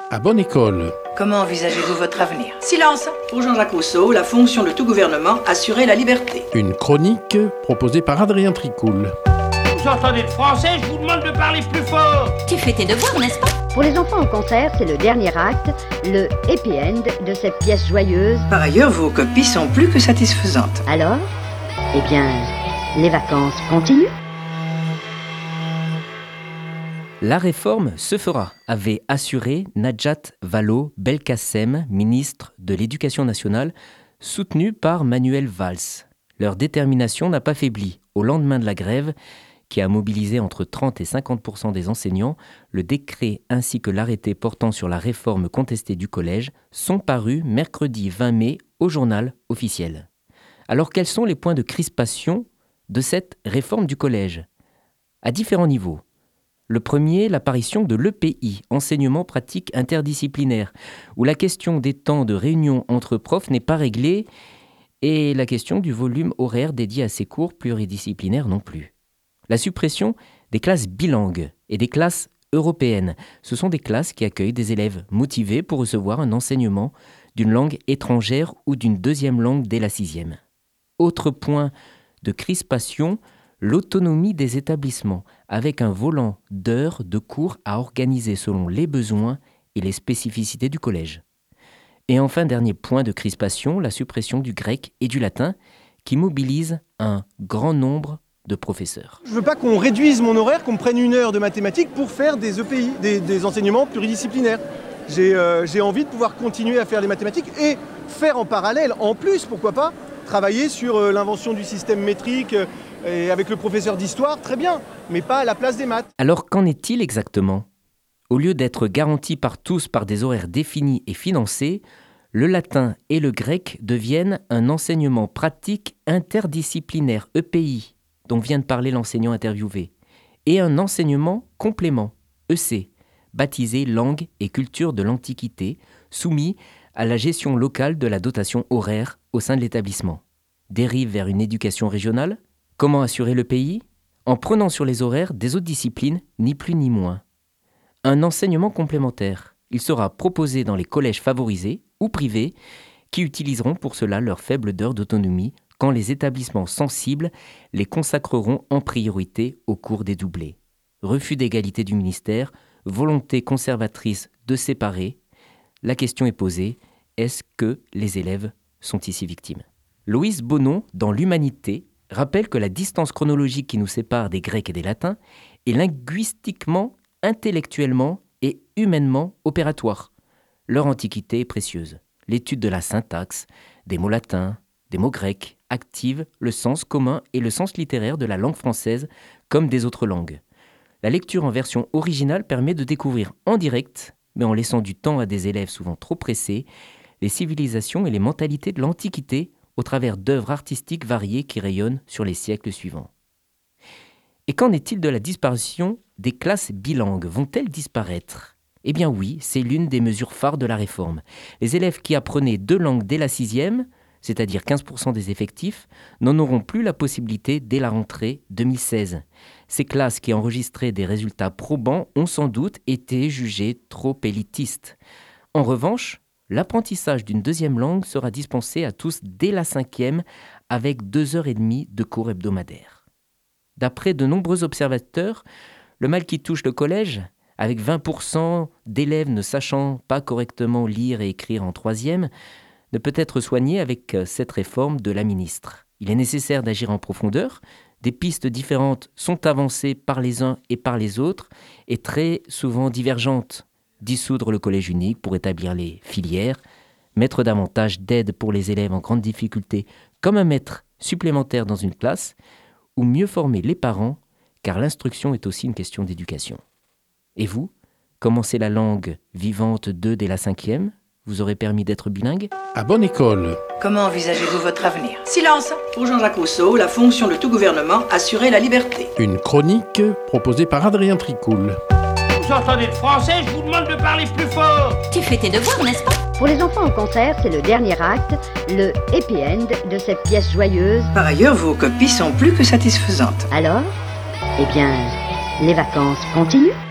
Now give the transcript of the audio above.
À bonne école. Comment envisagez-vous votre avenir? Silence! Pour Jean-Jacques Rousseau, la fonction de tout gouvernement, assurer la liberté. Une chronique proposée par Adrien Tricoul. Vous entendez le français? Je vous demande de parler plus fort. Tu fais tes devoirs, n'est-ce pas? Pour les enfants au concert, c'est le dernier acte, le happy end de cette pièce joyeuse. Par ailleurs, vos copies sont plus que satisfaisantes. Alors, eh bien, les vacances continuent. La réforme se fera, avait assuré Najat Vallaud-Belkacem, ministre de l'Éducation nationale, soutenue par Manuel Valls. Leur détermination n'a pas faibli. Au lendemain de la grève, qui a mobilisé entre 30 et 50% des enseignants, le décret ainsi que l'arrêté portant sur la réforme contestée du collège sont parus mercredi 20 mai au journal officiel. Alors quels sont les points de crispation de cette réforme du collège? À différents niveaux. Le premier, l'apparition de l'EPI, enseignement pratique interdisciplinaire, où la question des temps de réunion entre profs n'est pas réglée et la question du volume horaire dédié à ces cours pluridisciplinaires non plus. La suppression des classes bilingues et des classes européennes. Ce sont des classes qui accueillent des élèves motivés pour recevoir un enseignement d'une langue étrangère ou d'une deuxième langue dès la 6e. Autre point de crispation, l'autonomie des établissements, avec un volant d'heures de cours à organiser selon les besoins et les spécificités du collège. Et enfin, dernier point de crispation, la suppression du grec et du latin, qui mobilise un grand nombre de professeurs. Je veux pas qu'on réduise mon horaire, qu'on me prenne une heure de mathématiques pour faire des EPI, des enseignements pluridisciplinaires. J'ai envie de pouvoir continuer à faire les mathématiques et faire en parallèle, en plus, pourquoi pas, travailler sur l'invention du système métrique et avec le professeur d'histoire, très bien, mais pas à la place des maths. Alors qu'en est-il exactement? Au lieu d'être garantis par tous par des horaires définis et financés, le latin et le grec deviennent un enseignement pratique interdisciplinaire, EPI, dont vient de parler l'enseignant interviewé, et un enseignement complément, EC, baptisé Langue et culture de l'Antiquité, soumis à la gestion locale de la dotation horaire au sein de l'établissement. Dérive vers une éducation régionale? Comment assurer le pays? En prenant sur les horaires des autres disciplines, ni plus ni moins. Un enseignement complémentaire. Il sera proposé dans les collèges favorisés ou privés qui utiliseront pour cela leurs faibles heures d'autonomie quand les établissements sensibles les consacreront en priorité au cours des doublés. Refus d'égalité du ministère, volonté conservatrice de séparer. La question est posée, est-ce que les élèves sont ici victimes? Loïs Bonon, dans l'Humanité, rappelle que la distance chronologique qui nous sépare des Grecs et des Latins est linguistiquement, intellectuellement et humainement opératoire. Leur antiquité est précieuse. L'étude de la syntaxe, des mots latins, des mots grecs, active le sens commun et le sens littéraire de la langue française comme des autres langues. La lecture en version originale permet de découvrir en direct, mais en laissant du temps à des élèves souvent trop pressés, les civilisations et les mentalités de l'Antiquité au travers d'œuvres artistiques variées qui rayonnent sur les siècles suivants. Et qu'en est-il de la disparition des classes bilingues? Vont-elles disparaître? Eh bien oui, c'est l'une des mesures phares de la réforme. Les élèves qui apprenaient 2 langues dès la 6e, c'est-à-dire 15% des effectifs, n'en auront plus la possibilité dès la rentrée 2016. Ces classes qui enregistraient des résultats probants ont sans doute été jugées trop élitistes. En revanche, l'apprentissage d'une deuxième langue sera dispensé à tous dès la 5e avec 2h30 de cours hebdomadaires. D'après de nombreux observateurs, le mal qui touche le collège, avec 20% d'élèves ne sachant pas correctement lire et écrire en 3e, ne peut être soigné avec cette réforme de la ministre. Il est nécessaire d'agir en profondeur. Des pistes différentes sont avancées par les uns et par les autres et très souvent divergentes. Dissoudre le collège unique pour établir les filières, mettre davantage d'aide pour les élèves en grande difficulté comme un maître supplémentaire dans une classe, ou mieux former les parents, car l'instruction est aussi une question d'éducation. Et vous, commencez la langue vivante 2 dès la 5e, vous aurez permis d'être bilingue? À bonne école. Comment envisagez-vous votre avenir? Silence! Pour Jean-Jacques Rousseau, la fonction de tout gouvernement, assurer la liberté. Une chronique proposée par Adrien Tricoul. Vous entendez le français? Je vous demande de parler plus fort. Tu fais tes devoirs, n'est-ce pas? Pour les enfants au concert, c'est le dernier acte, le happy end de cette pièce joyeuse. Par ailleurs, vos copies sont plus que satisfaisantes. Alors, eh bien, les vacances continuent.